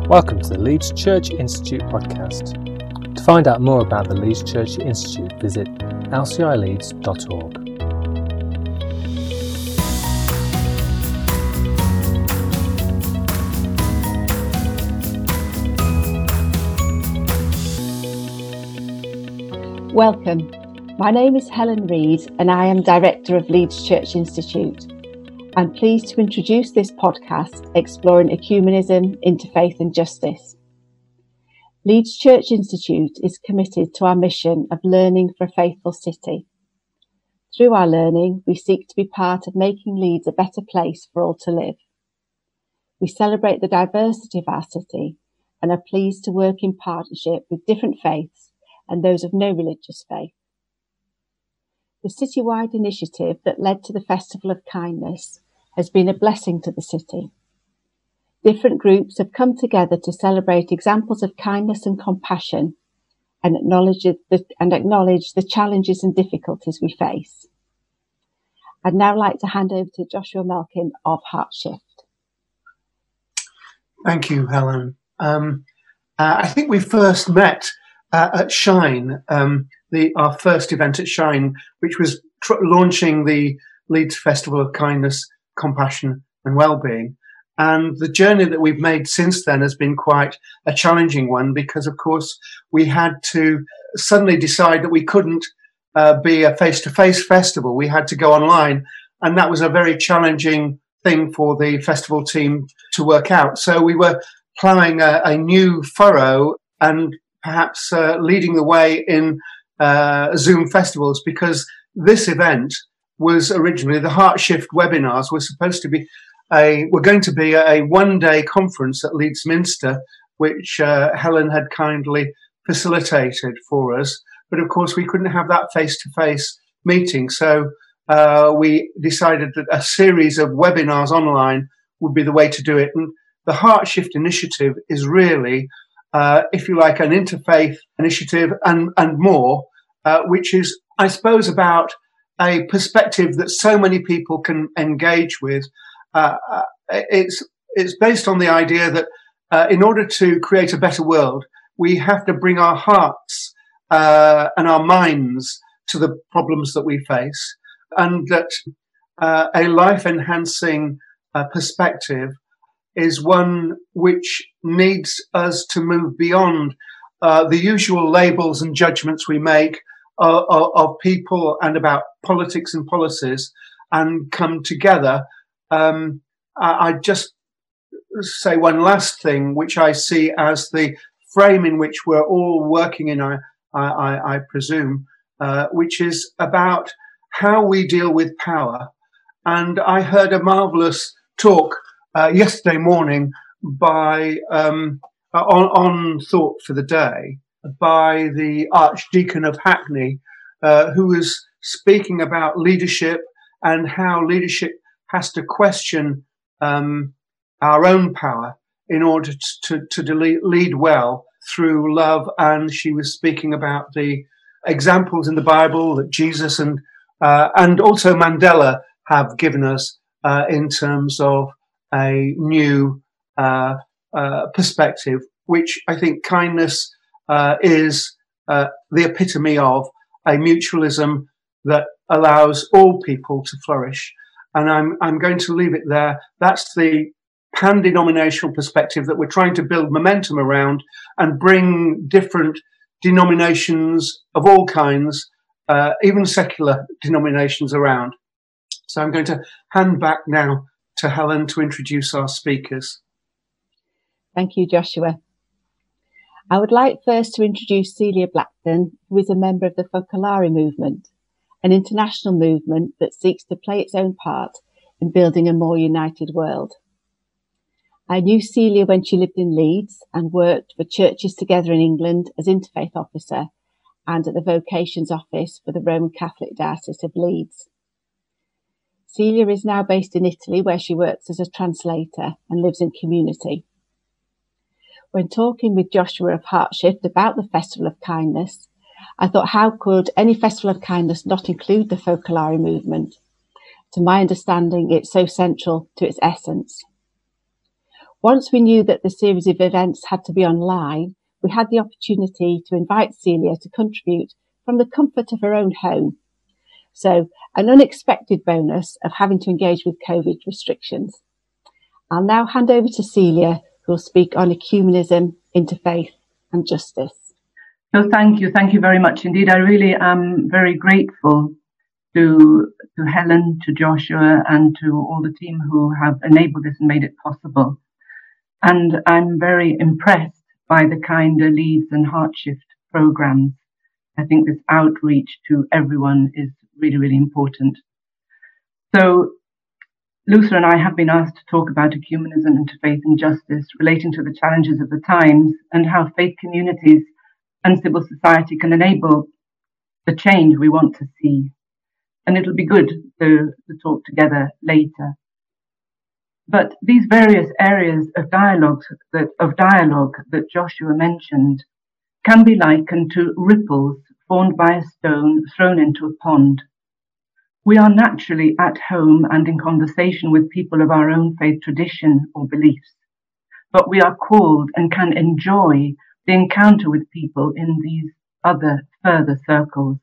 Welcome to the Leeds Church Institute podcast. To find out more about the Leeds Church Institute, visit lcileeds.org. Welcome. My name is Helen Reid and I am Director of Leeds Church Institute. I'm pleased to introduce this podcast exploring ecumenism, interfaith and justice. Leeds Church Institute is committed to our mission of learning for a faithful city. Through our learning, we seek to be part of making Leeds a better place for all to live. We celebrate the diversity of our city and are pleased to work in partnership with different faiths and those of no religious faith. The citywide initiative that led to the Festival of Kindness has been a blessing to the city. Different groups have come together to celebrate examples of kindness and compassion and acknowledge the challenges and difficulties we face. I'd now like to hand over to Joshua Melkin of Heartshift. Thank you, Helen. I think we first met at Shine, our first event at Shine, which was launching the Leeds Festival of Kindness, Compassion and Wellbeing. And the journey that we've made since then has been quite a challenging one because, of course, we had to suddenly decide that we couldn't be a face-to-face festival. We had to go online, and that was a very challenging thing for the festival team to work out. So we were ploughing a new furrow and perhaps leading the way in Zoom festivals, because this event was originally the Heartshift webinars were supposed to be were going to be a one-day conference at Leeds Minster, which Helen had kindly facilitated for us. But of course, we couldn't have that face-to-face meeting, so we decided that a series of webinars online would be the way to do it. And the Heartshift initiative is really, if you like, an interfaith initiative and more, which is, I suppose, about a perspective that so many people can engage with. It's based on the idea that in order to create a better world, we have to bring our hearts and our minds to the problems that we face, and that a life-enhancing perspective is one which needs us to move beyond the usual labels and judgments we make of people and about politics and policies, and come together. I just say one last thing, which I see as the frame in which we're all working in, I presume, which is about how we deal with power. And I heard a marvellous talk yesterday morning by on Thought for the Day by the Archdeacon of Hackney, who was speaking about leadership and how leadership has to question our own power in order to lead well through love. And she was speaking about the examples in the Bible that Jesus and also Mandela have given us in terms of a new perspective, which I think kindness is the epitome of a mutualism that allows all people to flourish. And I'm going to leave it there. That's the pan-denominational perspective that we're trying to build momentum around and bring different denominations of all kinds, even secular denominations, around. So I'm going to hand back now to Helen to introduce our speakers. Thank you, Joshua. I would like first to introduce Celia Blackton, who is a member of the Focolare movement, an international movement that seeks to play its own part in building a more united world. I knew Celia when she lived in Leeds and worked for Churches Together in England as interfaith officer and at the Vocations Office for the Roman Catholic Diocese of Leeds. Celia is now based in Italy, where she works as a translator and lives in community. When talking with Joshua of Heartshift about the Festival of Kindness, I thought, how could any Festival of Kindness not include the Focolare movement? To my understanding, it's so central to its essence. Once we knew that the series of events had to be online, we had the opportunity to invite Celia to contribute from the comfort of her own home. So, an unexpected bonus of having to engage with COVID restrictions. I'll now hand over to Celia, who will speak on ecumenism, interfaith and justice. So thank you very much indeed. I really am very grateful to Helen, to Joshua and to all the team who have enabled this and made it possible. And I'm very impressed by the Kinder Leeds and Heartshift programs. I think this outreach to everyone is really, really important. So Luther and I have been asked to talk about ecumenism, interfaith and justice relating to the challenges of the times and how faith communities and civil society can enable the change we want to see. And it'll be good to talk together later. But these various areas of dialogue that Joshua mentioned can be likened to ripples formed by a stone thrown into a pond. We are naturally at home and in conversation with people of our own faith tradition or beliefs, but we are called and can enjoy the encounter with people in these other further circles.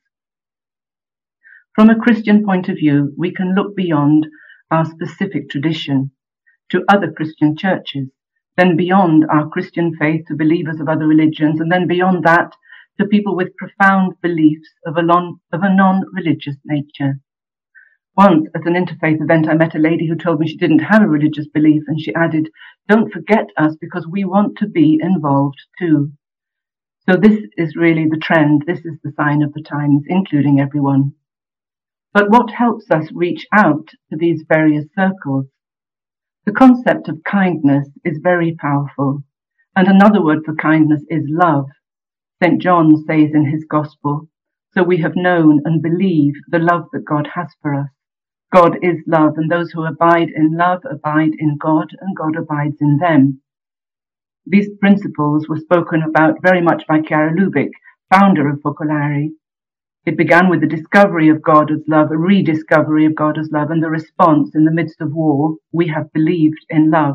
From a Christian point of view, we can look beyond our specific tradition to other Christian churches, then beyond our Christian faith to believers of other religions, and then beyond that to people with profound beliefs of a non-religious nature. Once at an interfaith event, I met a lady who told me she didn't have a religious belief, and she added, "Don't forget us because we want to be involved too." So this is really the trend. This is the sign of the times, including everyone. But what helps us reach out to these various circles? The concept of kindness is very powerful, and another word for kindness is love. St. John says in his Gospel, "So we have known and believe the love that God has for us. God is love, and those who abide in love abide in God, and God abides in them." These principles were spoken about very much by Chiara Lubich, founder of Focolare. It began with the discovery of God as love, a rediscovery of God as love, and the response in the midst of war, "We have believed in love."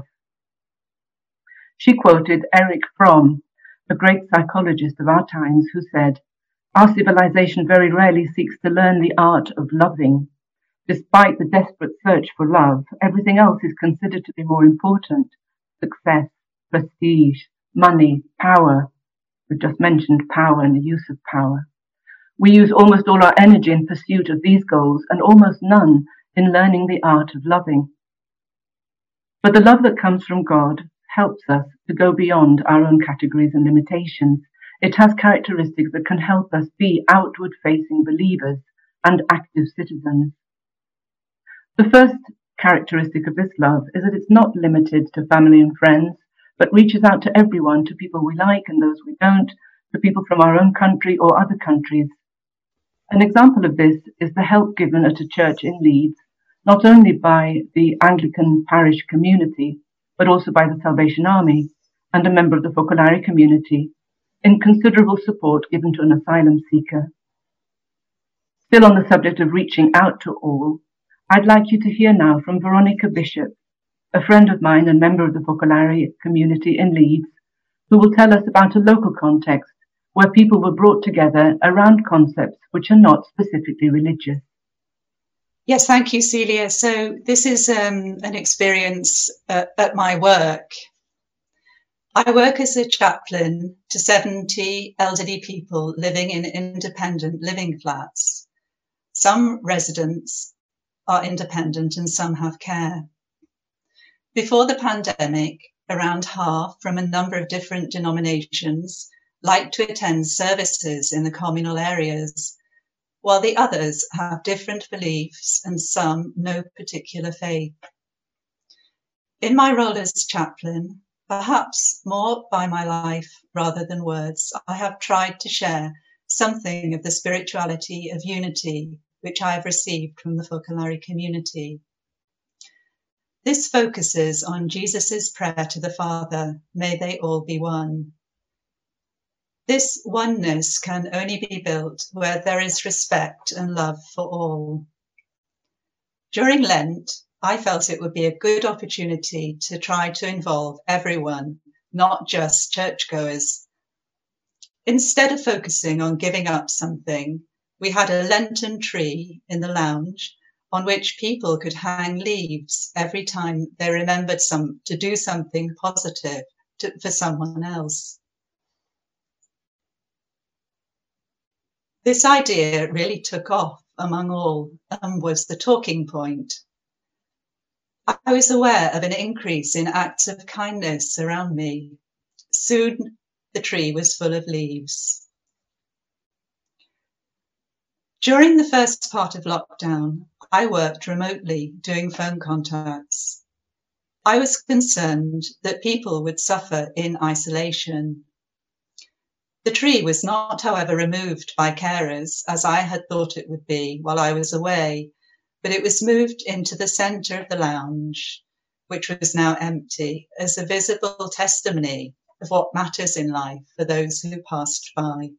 She quoted Erich Fromm, a great psychologist of our times, who said, "Our civilization very rarely seeks to learn the art of loving. Despite the desperate search for love, everything else is considered to be more important: success, prestige, money, power." We've just mentioned power and the use of power. We use almost all our energy in pursuit of these goals and almost none in learning the art of loving. But the love that comes from God helps us to go beyond our own categories and limitations. It has characteristics that can help us be outward-facing believers and active citizens. The first characteristic of this love is that it's not limited to family and friends, but reaches out to everyone, to people we like and those we don't, to people from our own country or other countries. An example of this is the help given at a church in Leeds, not only by the Anglican parish community, but also by the Salvation Army and a member of the Focolare community, in considerable support given to an asylum seeker. Still on the subject of reaching out to all, I'd like you to hear now from Veronica Bishop, a friend of mine and member of the Focolare community in Leeds, who will tell us about a local context where people were brought together around concepts which are not specifically religious. Yes, thank you, Celia. So this is an experience at my work. I work as a chaplain to 70 elderly people living in independent living flats. Some residents are independent and some have care. Before the pandemic, around half from a number of different denominations like to attend services in the communal areas, while the others have different beliefs and some no particular faith. In my role as chaplain, perhaps more by my life rather than words, I have tried to share something of the spirituality of unity which I have received from the Focolare community. This focuses on Jesus' prayer to the Father, "May they all be one." This oneness can only be built where there is respect and love for all. During Lent, I felt it would be a good opportunity to try to involve everyone, not just churchgoers. Instead of focusing on giving up something, we had a Lenten tree in the lounge on which people could hang leaves every time they remembered to do something positive for someone else. This idea really took off among all and was the talking point. I was aware of an increase in acts of kindness around me. Soon the tree was full of leaves. During the first part of lockdown, I worked remotely doing phone contacts. I was concerned that people would suffer in isolation. The tree was not, however, removed by carers as I had thought it would be while I was away, but it was moved into the centre of the lounge, which was now empty, as a visible testimony of what matters in life for those who passed by.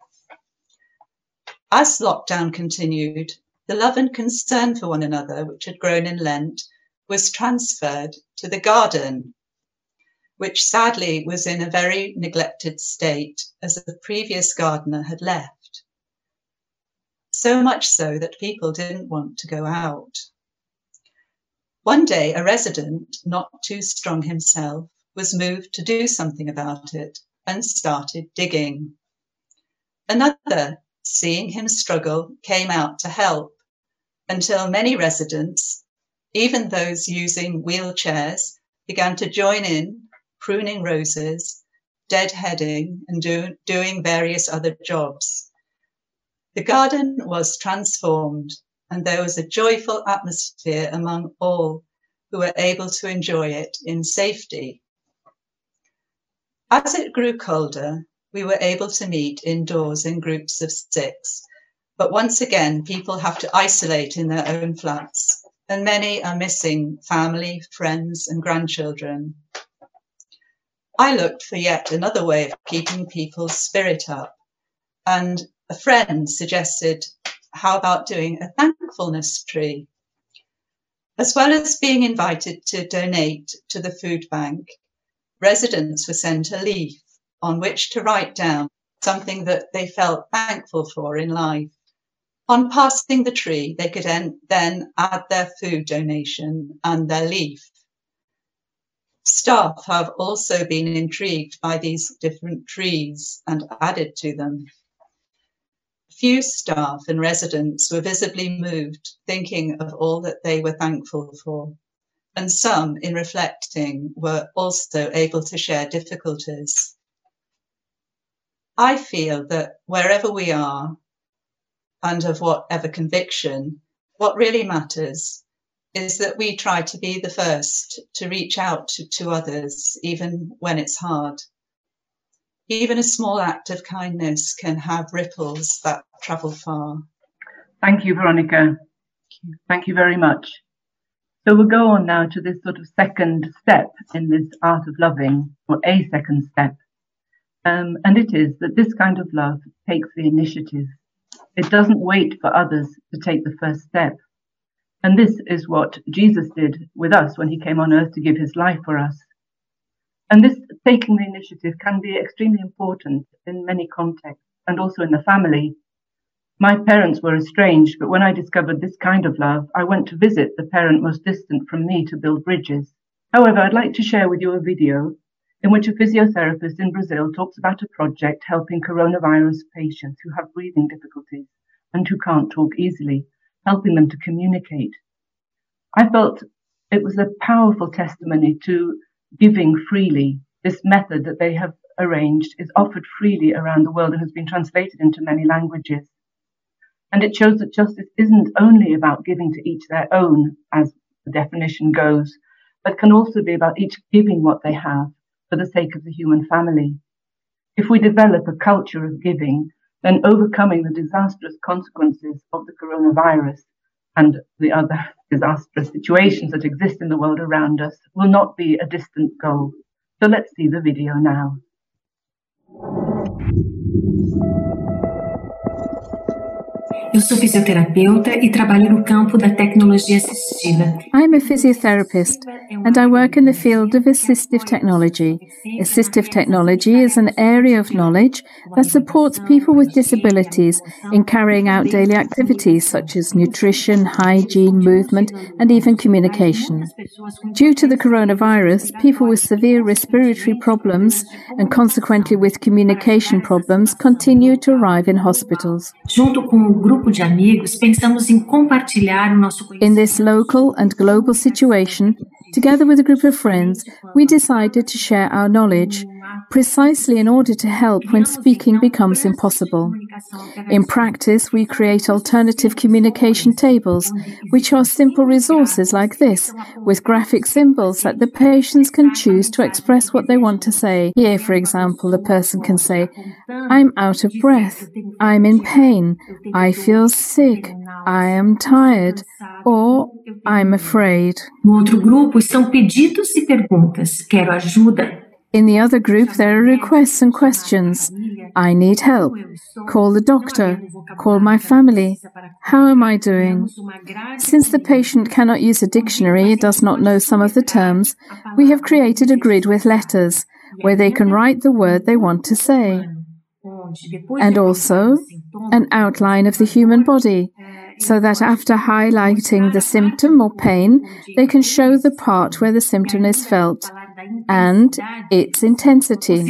As lockdown continued, the love and concern for one another, which had grown in Lent, was transferred to the garden, which sadly was in a very neglected state as the previous gardener had left. So much so that people didn't want to go out. One day, a resident, not too strong himself, was moved to do something about it and started digging. Another, seeing him struggle, came out to help, until many residents, even those using wheelchairs, began to join in, pruning roses, deadheading, and doing various other jobs. The garden was transformed, and there was a joyful atmosphere among all who were able to enjoy it in safety. As it grew colder, we were able to meet indoors in groups of 6, but once again, people have to isolate in their own flats, and many are missing family, friends, and grandchildren. I looked for yet another way of keeping people's spirit up, and a friend suggested, how about doing a thankfulness tree? As well as being invited to donate to the food bank, residents were sent a leaf on which to write down something that they felt thankful for in life. On passing the tree, they could then add their food donation and their leaf. Staff have also been intrigued by these different trees and added to them. Few staff and residents were visibly moved, thinking of all that they were thankful for, and some, in reflecting, were also able to share difficulties. I feel that wherever we are, and of whatever conviction, what really matters is that we try to be the first to reach out to others, even when it's hard. Even a small act of kindness can have ripples that travel far. Thank you, Veronica. Thank you very much. So we'll go on now to this sort of second step in this art of loving, or a second step. And it is that this kind of love takes the initiative. It doesn't wait for others to take the first step. And this is what Jesus did with us when he came on earth to give his life for us. And this taking the initiative can be extremely important in many contexts, and also in the family. My parents were estranged, but when I discovered this kind of love, I went to visit the parent most distant from me to build bridges. However, I'd like to share with you a video in which a physiotherapist in Brazil talks about a project helping coronavirus patients who have breathing difficulties and who can't talk easily, helping them to communicate. I felt it was a powerful testimony to giving freely. This method that they have arranged is offered freely around the world and has been translated into many languages. And it shows that justice isn't only about giving to each their own, as the definition goes, but can also be about each giving what they have for the sake of the human family. If we develop a culture of giving, then overcoming the disastrous consequences of the coronavirus and the other disastrous situations that exist in the world around us will not be a distant goal. So let's see the video now. Eu sou fisioterapeuta e trabalho no campo da tecnologia assistiva. I'm a physiotherapist and I work in the field of assistive technology. Assistive technology is an area of knowledge that supports people with disabilities in carrying out daily activities such as nutrition, hygiene, movement, and even communication. Due to the coronavirus, people with severe respiratory problems and consequently with communication problems continue to arrive in hospitals. Junto com um grupo de amigos, pensamos em compartilhar o nosso conhecimento. In this local and global situation, together with a group of friends, we decided to share our knowledge, precisely in order to help when speaking becomes impossible. In practice, we create alternative communication tables, which are simple resources like this, with graphic symbols that the patients can choose to express what they want to say. Here, for example, the person can say, "I'm out of breath, I'm in pain, I feel sick, I am tired," or "I'm afraid." No outro grupo são pedidos e perguntas. Quero ajuda. In the other group, there are requests and questions. I need help. Call the doctor. Call my family. How am I doing? Since the patient cannot use a dictionary, does not know some of the terms, we have created a grid with letters where they can write the word they want to say. And also an outline of the human body, so that after highlighting the symptom or pain, they can show the part where the symptom is felt and its intensity.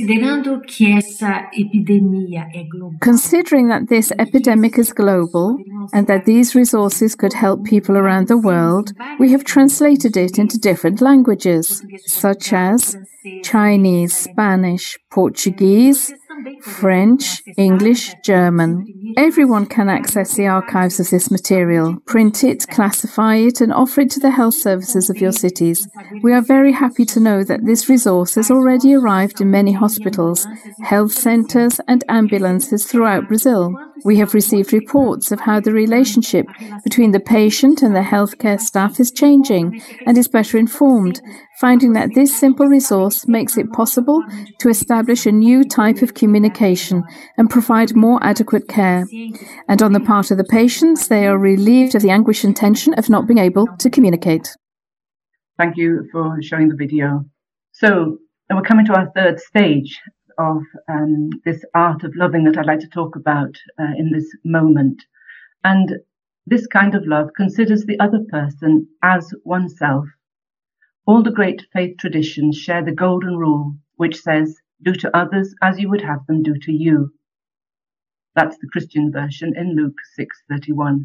Considering that this epidemic is global and that these resources could help people around the world, we have translated it into different languages, such as Chinese, Spanish, Portuguese, French, English, German. Everyone can access the archives of this material, print it, classify it, and offer it to the health services of your cities. We are very happy to know that this resource has already arrived in many hospitals, health centres, and ambulances throughout Brazil. We have received reports of how the relationship between the patient and the healthcare staff is changing and is better informed, finding that this simple resource makes it possible to establish a new type of communication and provide more adequate care. And on the part of the patients, they are relieved of the anguish and tension of not being able to communicate. Thank you for showing the video. So, and we're coming to our third stage of this art of loving that I'd like to talk about in this moment. And this kind of love considers the other person as oneself. All the great faith traditions share the golden rule, which says, "Do to others as you would have them do to you." That's the Christian version in Luke 6:31.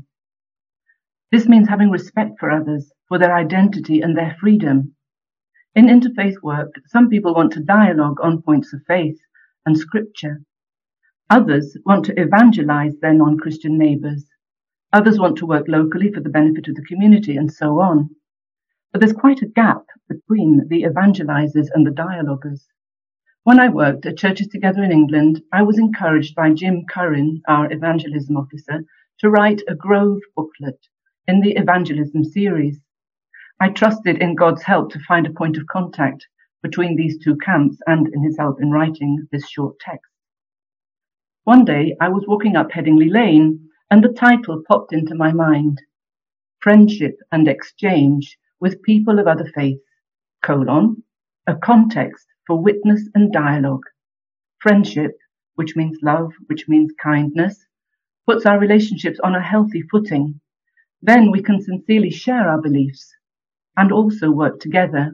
This means having respect for others, for their identity and their freedom. In interfaith work, some people want to dialogue on points of faith and scripture. Others want to evangelize their non-Christian neighbors. Others want to work locally for the benefit of the community, and so on. But there's quite a gap between the evangelizers and the dialoguers. When I worked at Churches Together in England, I was encouraged by Jim Curran, our evangelism officer, to write a Grove booklet in the evangelism series. I trusted in God's help to find a point of contact between these two camps and in his help in writing this short text. One day I was walking up Headingley Lane and the title popped into my mind: Friendship and Exchange with People of Other Faiths, a context for witness and dialogue. Friendship, which means love, which means kindness, puts our relationships on a healthy footing. Then we can sincerely share our beliefs and also work together.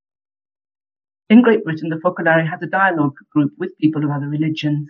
In Great Britain, the Focolare has a dialogue group with people of other religions.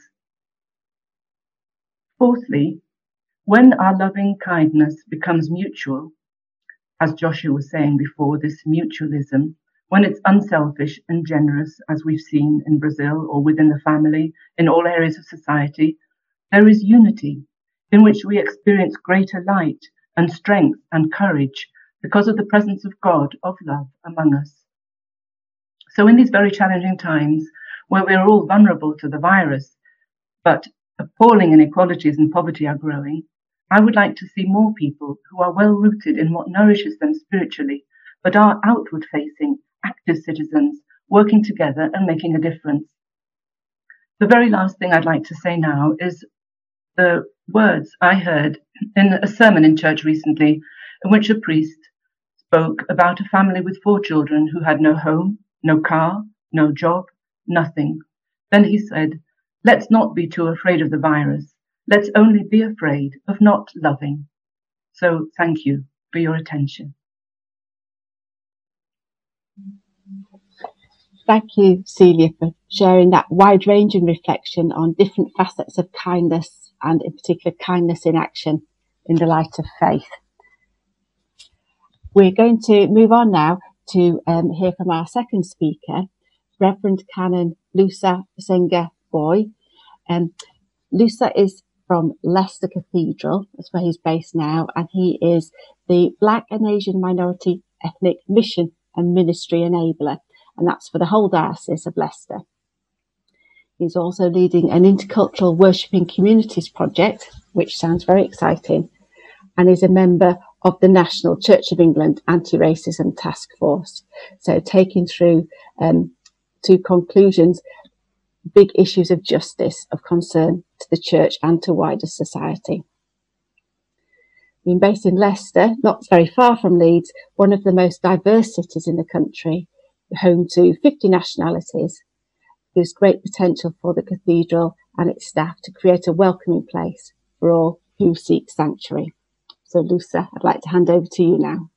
Fourthly, when our loving kindness becomes mutual, as Joshua was saying before, this mutualism, when it's unselfish and generous, as we've seen in Brazil or within the family, in all areas of society, there is unity in which we experience greater light and strength and courage because of the presence of God, of love among us. So in these very challenging times, where we're all vulnerable to the virus, but appalling inequalities and poverty are growing, I would like to see more people who are well rooted in what nourishes them spiritually, but are outward-facing, active citizens, working together and making a difference. The very last thing I'd like to say now is the words I heard in a sermon in church recently, in which a priest spoke about a family with 4 children who had no home, no car, no job, nothing. Then he said, "Let's not be too afraid of the virus. Let's only be afraid of not loving." So thank you for your attention. Thank you, Celia, for sharing that wide-ranging reflection on different facets of kindness, and in particular kindness in action in the light of faith. We're going to move on now to hear from our second speaker, Reverend Canon Lusa Senga-Boy. Lusa is from Leicester Cathedral, that's where he's based now, and he is the Black and Asian Minority Ethnic Mission and Ministry Enabler, and that's for the whole Diocese of Leicester. He's also leading an intercultural worshipping communities project, which sounds very exciting, and is a member of the National Church of England Anti-Racism Task Force. So taking through to conclusions big issues of justice of concern to the church and to wider society. Being based in Leicester, not very far from Leeds, one of the most diverse cities in the country, home to 50 nationalities, there's great potential for the cathedral and its staff to create a welcoming place for all who seek sanctuary. So Lusa, I'd like to hand over to you now.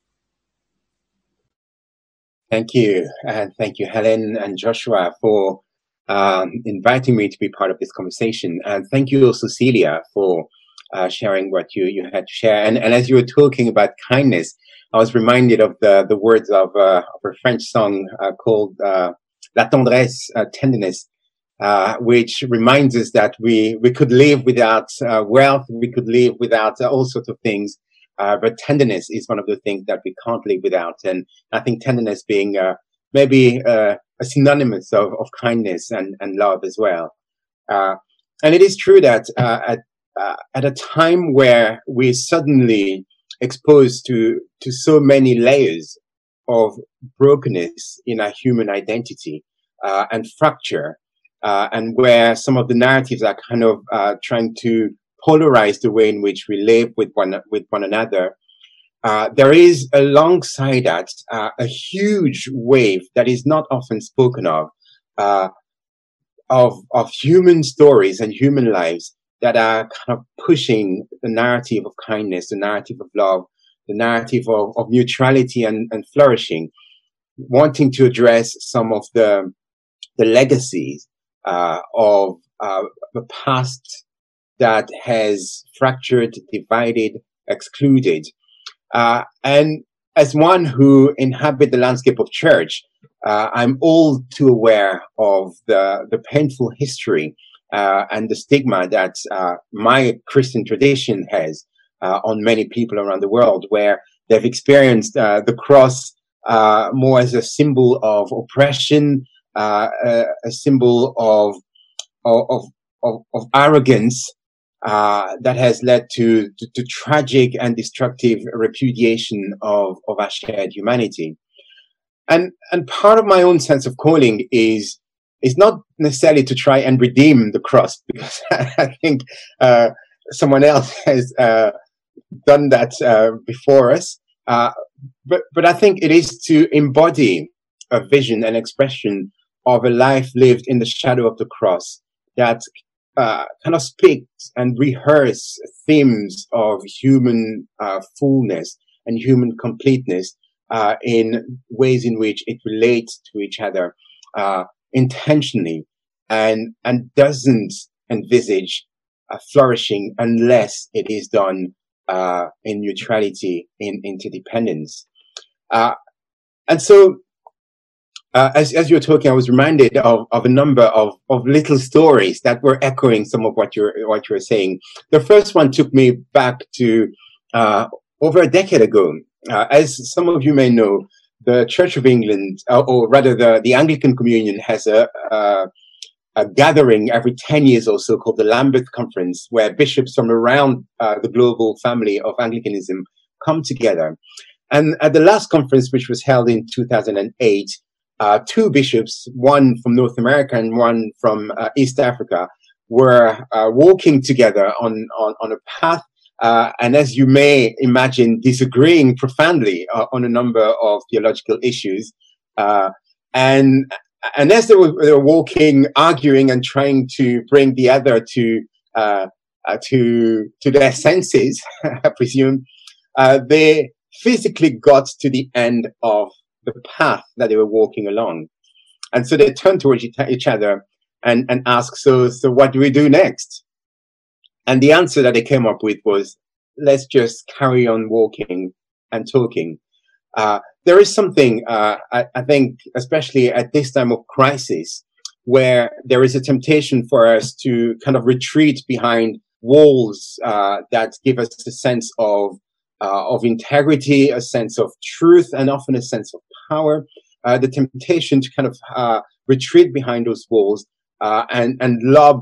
Thank you. And thank you, Helen and Joshua, for inviting me to be part of this conversation. And thank you also, Celia, for sharing what you had to share. And as you were talking about kindness, I was reminded of the words of a French song called La Tendresse, tenderness, which reminds us that we could live without wealth, we could live without all sorts of things, but tenderness is one of the things that we can't live without. And I think tenderness being maybe a synonymous of kindness and love as well. And it is true that at a time where we're suddenly exposed to so many layers of brokenness in our human identity and fracture, and where some of the narratives are kind of trying to polarize the way in which we live with one another, there is alongside that a huge wave that is not often spoken of human stories and human lives that are kind of pushing the narrative of kindness, the narrative of love, the narrative of neutrality and flourishing, wanting to address some of the legacies of the past that has fractured, divided, excluded. And as one who inhabits the landscape of church, I'm all too aware of the painful history and the stigma that my Christian tradition has on many people around the world, where they've experienced the cross more as a symbol of oppression, a symbol of arrogance that has led to tragic and destructive repudiation of our shared humanity. And part of my own sense of calling is not necessarily to try and redeem the cross, because I think someone else has done that before us. But I think it is to embody a vision and expression of a life lived in the shadow of the cross that kind of speaks and rehearse themes of human fullness and human completeness in ways in which it relates to each other intentionally, and doesn't envisage flourishing unless it is done in neutrality, in interdependence. And so, as you were talking, I was reminded of a number of little stories that were echoing some of what you were saying. The first one took me back to over a decade ago. As some of you may know, the Church of England, or rather the Anglican Communion, has a gathering every 10 years or so called the Lambeth Conference, where bishops from around the global family of Anglicanism come together. And at the last conference, which was held in 2008, 2 bishops, one from North America and one from East Africa, were walking together on a path and as you may imagine, disagreeing profoundly on a number of theological issues. And as they were walking, arguing, and trying to bring the other to their senses, I presume, they physically got to the end of the path that they were walking along. And so they turned towards each other and asked, so what do we do next? And the answer that they came up with was, let's just carry on walking and talking. There is something, I think, especially at this time of crisis, where there is a temptation for us to kind of retreat behind walls that give us a sense of integrity, a sense of truth, and often a sense of power. The temptation to kind of retreat behind those walls and lob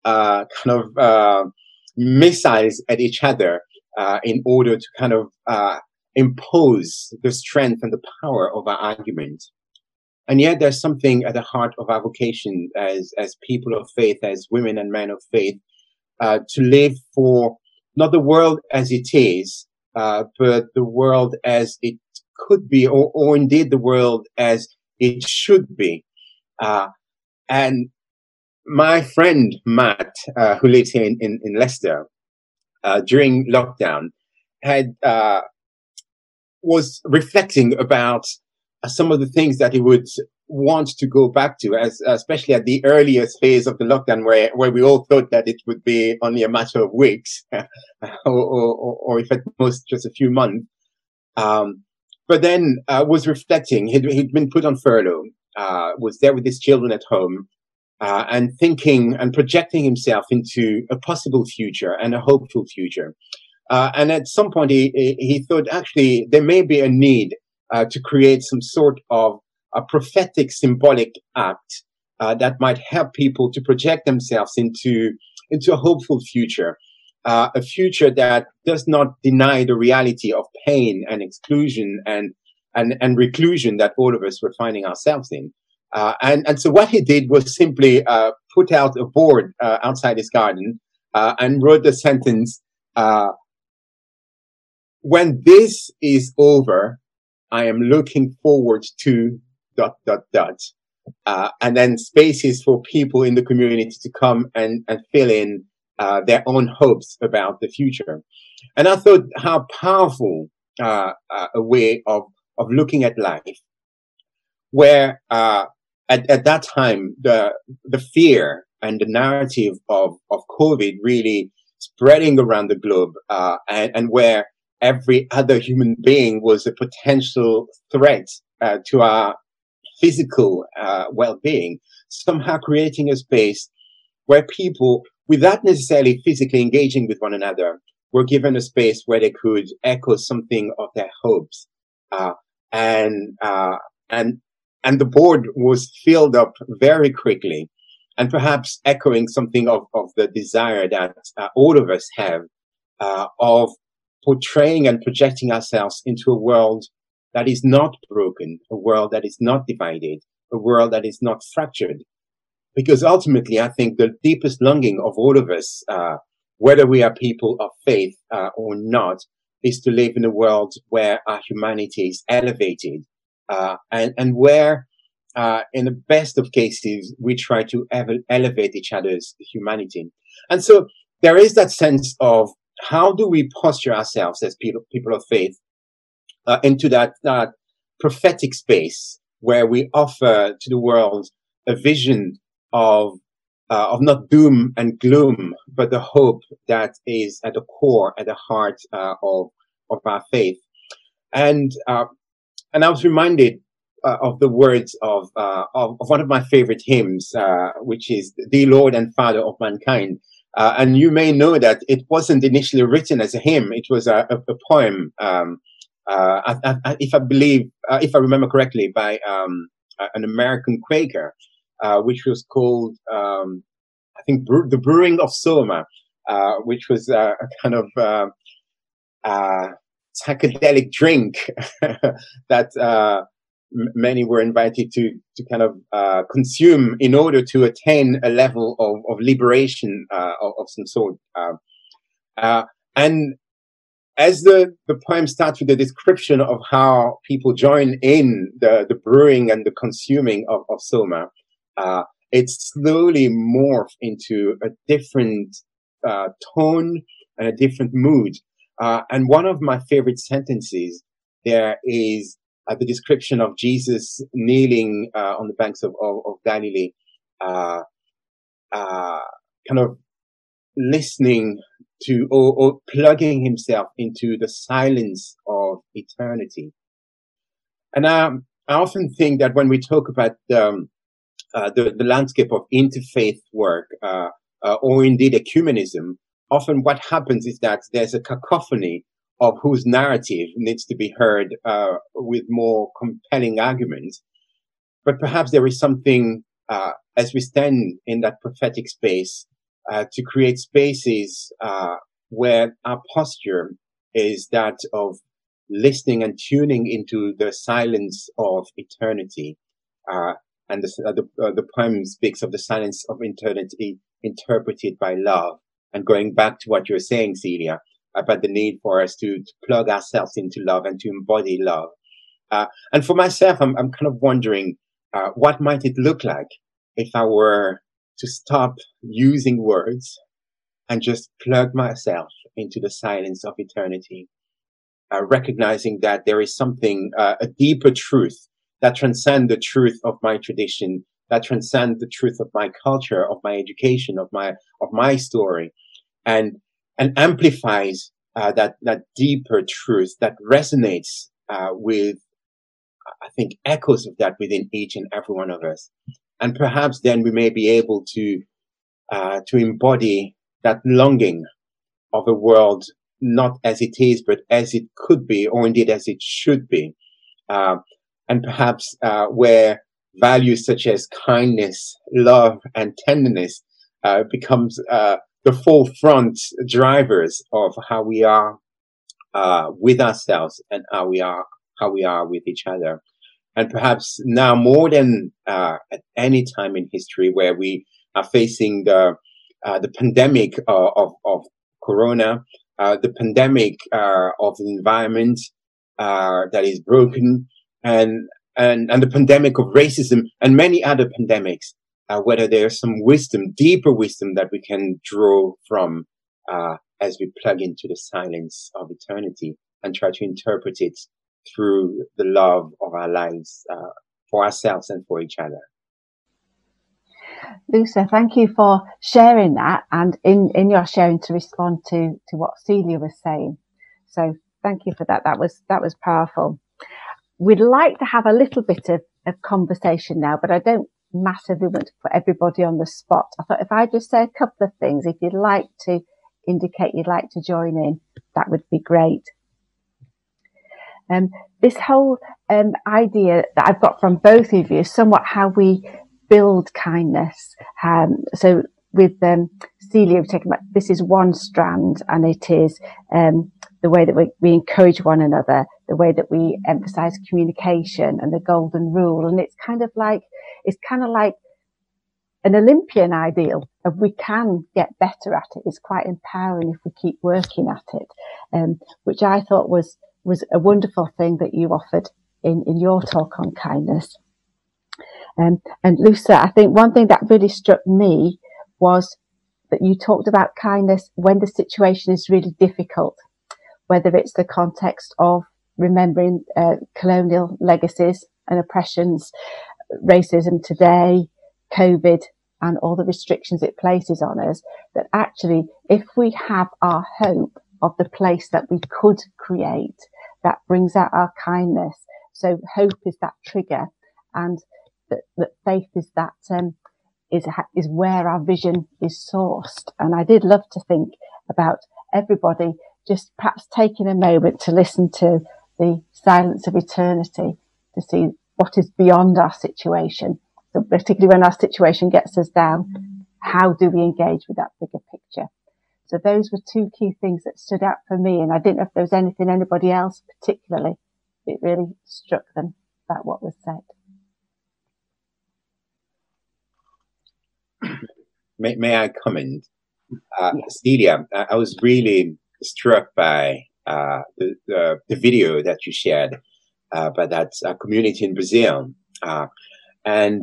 missiles at each other in order to kind of impose the strength and the power of our argument. And yet there's something at the heart of our vocation as people of faith, as women and men of faith, to live for not the world as it is, but the world as it could be, or indeed the world as it should be. And my friend Matt, who lives here in Leicester, during lockdown, was reflecting about some of the things that he would want to go back to, especially at the earliest phase of the lockdown, where we all thought that it would be only a matter of weeks, or if at most just a few months. But then was reflecting. He'd been put on furlough, was there with his children at home, and thinking and projecting himself into a possible future and a hopeful future. And at some point, he thought, actually, there may be a need to create some sort of a prophetic, symbolic act that might help people to project themselves into a hopeful future, a future that does not deny the reality of pain and exclusion and reclusion that all of us were finding ourselves in. And so what he did was simply put out a board outside his garden and wrote the sentence, "When this is over, I am looking forward to ... and then spaces for people in the community to come and fill in their own hopes about the future." And I thought how powerful a way of looking at life, where at that time the fear and the narrative of COVID really spreading around the globe, and where every other human being was a potential threat to our physical well-being, somehow creating a space where people, without necessarily physically engaging with one another, were given a space where they could echo something of their hopes. And the board was filled up very quickly, and perhaps echoing something of the desire that all of us have of portraying and projecting ourselves into a world that is not broken, a world that is not divided, a world that is not fractured. Because ultimately, I think the deepest longing of all of us, whether we are people of faith or not, is to live in a world where our humanity is elevated, and where, in the best of cases, we try to elevate each other's humanity. And so there is that sense of how do we posture ourselves as people of faith into that prophetic space where we offer to the world a vision of not doom and gloom, but the hope that is at the core, at the heart of our faith. And I was reminded of the words of one of my favorite hymns, which is "The Lord and Father of Mankind." And you may know that it wasn't initially written as a hymn; it was a poem. If I remember correctly, by an American Quaker, which was called, I think, The Brewing of Soma, which was a kind of psychedelic drink that many were invited to kind of consume in order to attain a level of liberation of some sort. And as the poem starts with a description of how people join in the brewing and the consuming of Soma, it slowly morphs into a different tone and a different mood. And one of my favorite sentences there is the description of Jesus kneeling on the banks of Galilee, kind of listening to or plugging himself into the silence of eternity. And I often think that when we talk about the landscape of interfaith work or indeed ecumenism, often what happens is that there's a cacophony of whose narrative needs to be heard with more compelling arguments. But perhaps there is something, as we stand in that prophetic space, to create spaces where our posture is that of listening and tuning into the silence of eternity. And the poem speaks of the silence of eternity interpreted by love. And going back to what you were saying, Celia, about the need for us to plug ourselves into love and to embody love. And for myself, I'm kind of wondering, what might it look like if I were to stop using words and just plug myself into the silence of eternity, recognizing that there is something, a deeper truth that transcends the truth of my tradition, that transcends the truth of my culture, of my education, of my story, and amplifies that deeper truth that resonates with, I think, echoes of that within each and every one of us. And perhaps then we may be able to embody that longing of a world not as it is, but as it could be, or indeed as it should be. And perhaps where values such as kindness, love, and tenderness becomes the forefront drivers of how we are with ourselves and how we are with each other. And perhaps now more than at any time in history where we are facing the pandemic of corona, the pandemic of the environment that is broken, and the pandemic of racism and many other pandemics, whether there's some wisdom, deeper wisdom that we can draw from as we plug into the silence of eternity and try to interpret it through the love of our lives for ourselves and for each other. Lusa, thank you for sharing that, and in your sharing to respond to what Celia was saying. So thank you for that. That was powerful. We'd like to have a little bit of conversation now, but I don't massively want to put everybody on the spot. I thought if I just say a couple of things, if you'd like to indicate you'd like to join in, that would be great. This whole idea that I've got from both of you is somewhat how we build kindness. So with Celia, we've taken about, this is one strand, and it is the way that we encourage one another, the way that we emphasize communication and the golden rule. And it's kind of like an Olympian ideal of we can get better at it. It's quite empowering if we keep working at it, which I thought was a wonderful thing that you offered in your talk on kindness. And Lusa, I think one thing that really struck me was that you talked about kindness when the situation is really difficult, whether it's the context of remembering colonial legacies and oppressions, racism today, COVID, and all the restrictions it places on us, that actually, if we have our hope of the place that we could create, that brings out our kindness. So hope is that trigger, and that faith is that is where our vision is sourced. And I did love to think about everybody just perhaps taking a moment to listen to the silence of eternity, to see what is beyond our situation. So particularly when our situation gets us down, how do we engage with that bigger picture? So those were two key things that stood out for me. And I didn't know if there was anything anybody else particularly, it really struck them about what was said. May I comment? Celia, I was really struck by the video that you shared about that community in Brazil, and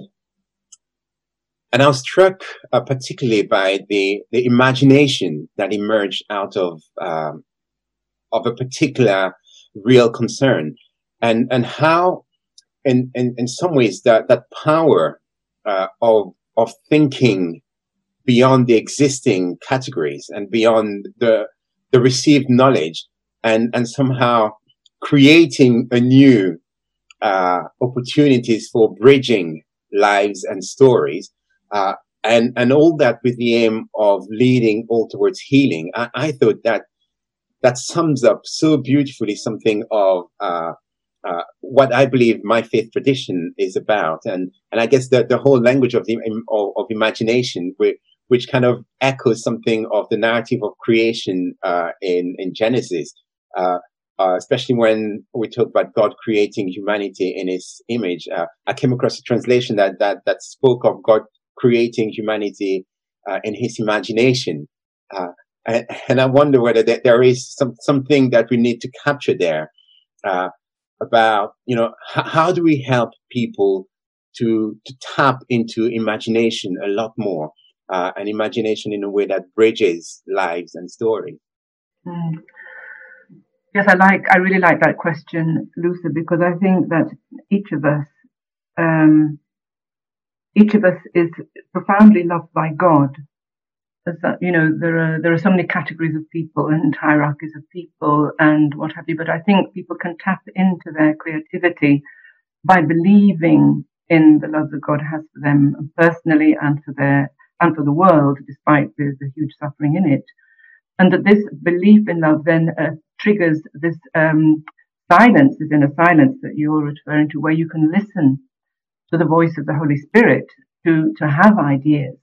I was struck particularly by the imagination that emerged out of a particular real concern, and how in some ways that power of thinking beyond the existing categories and beyond the received knowledge, and somehow creating a new opportunities for bridging lives and stories, and all that with the aim of leading all towards healing. I thought that sums up so beautifully something of what I believe my faith tradition is about, and I guess the whole language of imagination, which kind of echoes something of the narrative of creation in Genesis, especially when we talk about God creating humanity in His image. I came across a translation that spoke of God creating humanity in His imagination, and I wonder whether there is something that we need to capture there. About, how do we help people to tap into imagination a lot more, and imagination in a way that bridges lives and stories? Yes, I really like that question, Lucy, because I think that each of us is profoundly loved by God. There are so many categories of people and hierarchies of people and what have you, but I think people can tap into their creativity by believing in the love that God has for them personally and for the world, despite the huge suffering in it. And that this belief in love then triggers this silence, is in a silence that you're referring to, where you can listen to the voice of the Holy Spirit to have ideas.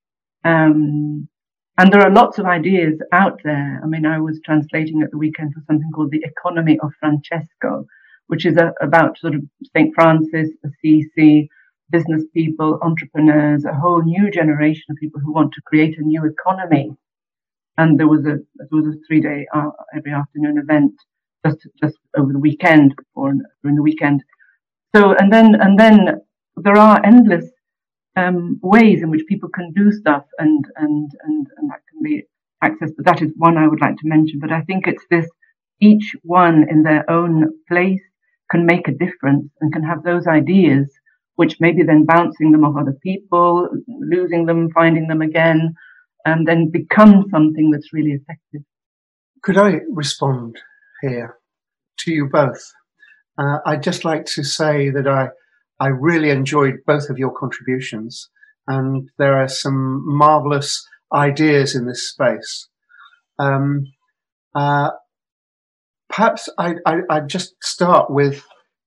And there are lots of ideas out there. I mean, I was translating at the weekend for something called The Economy of Francesco, which is about sort of St. Francis, Assisi, business people, entrepreneurs, a whole new generation of people who want to create a new economy. And there was a 3-day every afternoon event just over the weekend or during the weekend. So and then there are endless ways in which people can do stuff, and that can be accessed. But that is one I would like to mention. But I think it's this: each one in their own place can make a difference and can have those ideas, which maybe then bouncing them off other people, losing them, finding them again, and then become something that's really effective. Could I respond here to you both? I'd just like to say that I really enjoyed both of your contributions, and there are some marvelous ideas in this space. Perhaps I'd just start with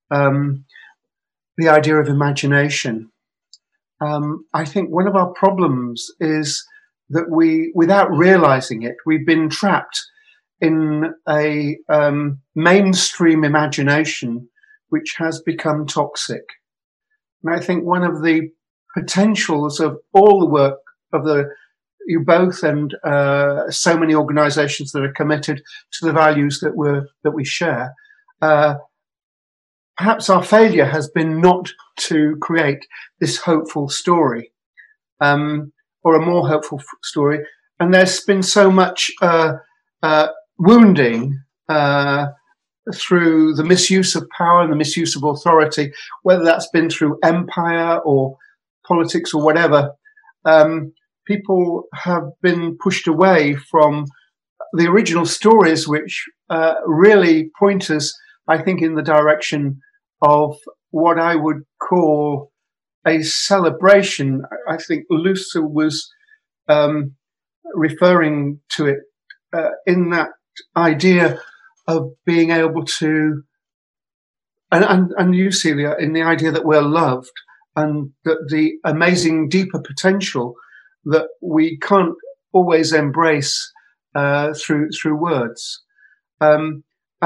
the idea of imagination. I think one of our problems is that we, without realizing it, we've been trapped in a mainstream imagination which has become toxic. And I think one of the potentials of all the work of you both and so many organisations that are committed to the values that we share, perhaps our failure has been not to create this hopeful story, or a more hopeful story. And there's been so much wounding through the misuse of power and the misuse of authority, whether that's been through empire or politics or whatever. People have been pushed away from the original stories, which really point us, I think, in the direction of what I would call a celebration. I think Lucy was referring to it in that idea of being able to, and you, Celia, in the idea that we're loved and that the amazing deeper potential that we can't always embrace through words. And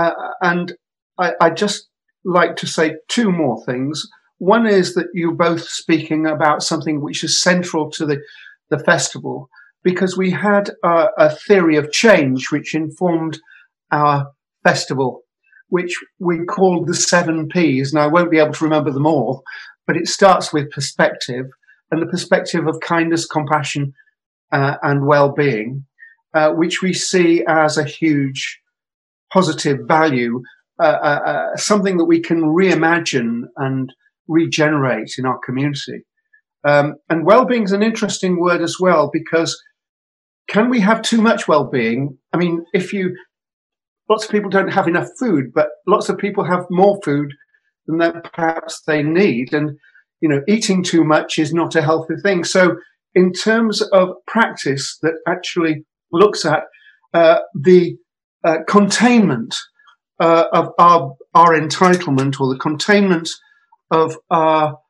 I just like to say two more things. One is that you're both speaking about something which is central to the festival, because we had a theory of change which informed our festival, which we call the 7 Ps. Now, I won't be able to remember them all, but it starts with perspective, and the perspective of kindness, compassion, and well-being, which we see as a huge positive value, something that we can reimagine and regenerate in our community. And well-being is an interesting word as well, because can we have too much well-being? I mean, lots of people don't have enough food, but lots of people have more food than perhaps they need. And, eating too much is not a healthy thing. So in terms of practice that actually looks at the containment of our entitlement, or the containment of our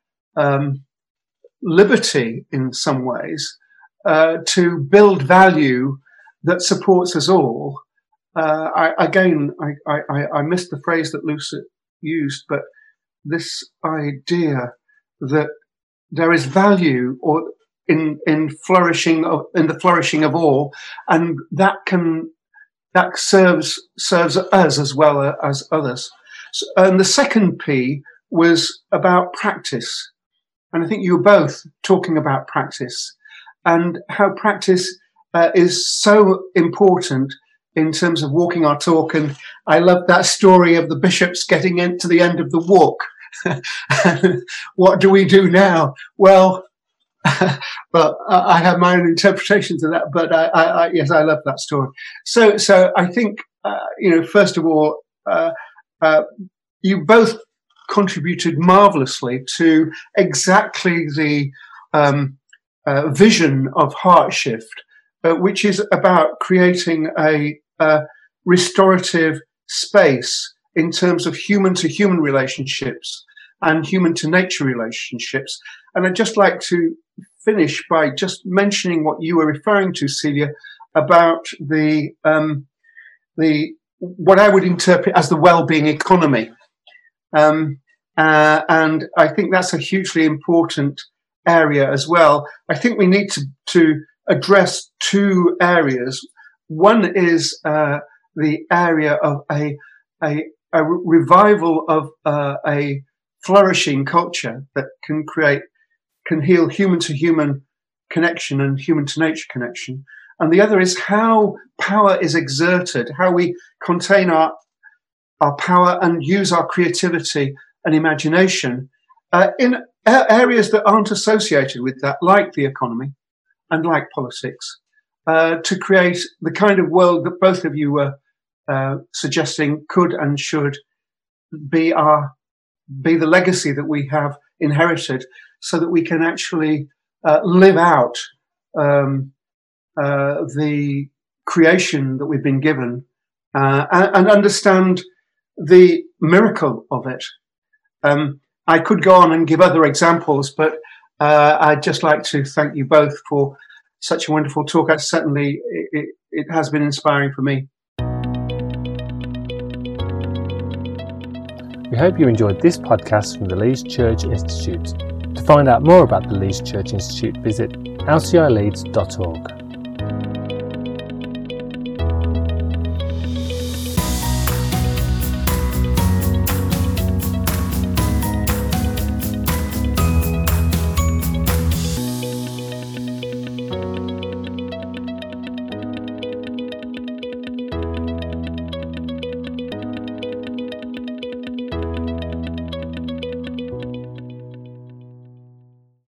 liberty in some ways, to build value that supports us all. I missed the phrase that Lucy used, but this idea that there is value in the flourishing of all, and that serves us as well as others. And the second P was about practice, and I think you were both talking about practice and how practice is so important in terms of walking our talk. And I love that story of the bishops getting into the end of the walk. What do we do now? Well, I have my own interpretations of that, but yes, I love that story. So I think, first of all, you both contributed marvelously to exactly the vision of HeartShift, which is about creating a restorative space in terms of human-to-human relationships and human-to-nature relationships. And I'd just like to finish by just mentioning what you were referring to, Celia, about the what I would interpret as the well-being economy. And I think that's a hugely important area as well. I think we need to address 2 areas. One is the area of a revival of a flourishing culture that can heal human-to-human connection and human-to-nature connection. And the other is how power is exerted, how we contain our power and use our creativity and imagination in areas that aren't associated with that, like the economy and like politics, to create the kind of world that both of you were suggesting could and should be the legacy that we have inherited, so that we can actually live out the creation that we've been given and understand the miracle of it. I could go on and give other examples, but I'd just like to thank you both for such a wonderful talk. Certainly, it has been inspiring for me. We hope you enjoyed this podcast from the Leeds Church Institute. To find out more about the Leeds Church Institute, visit lcileeds.org.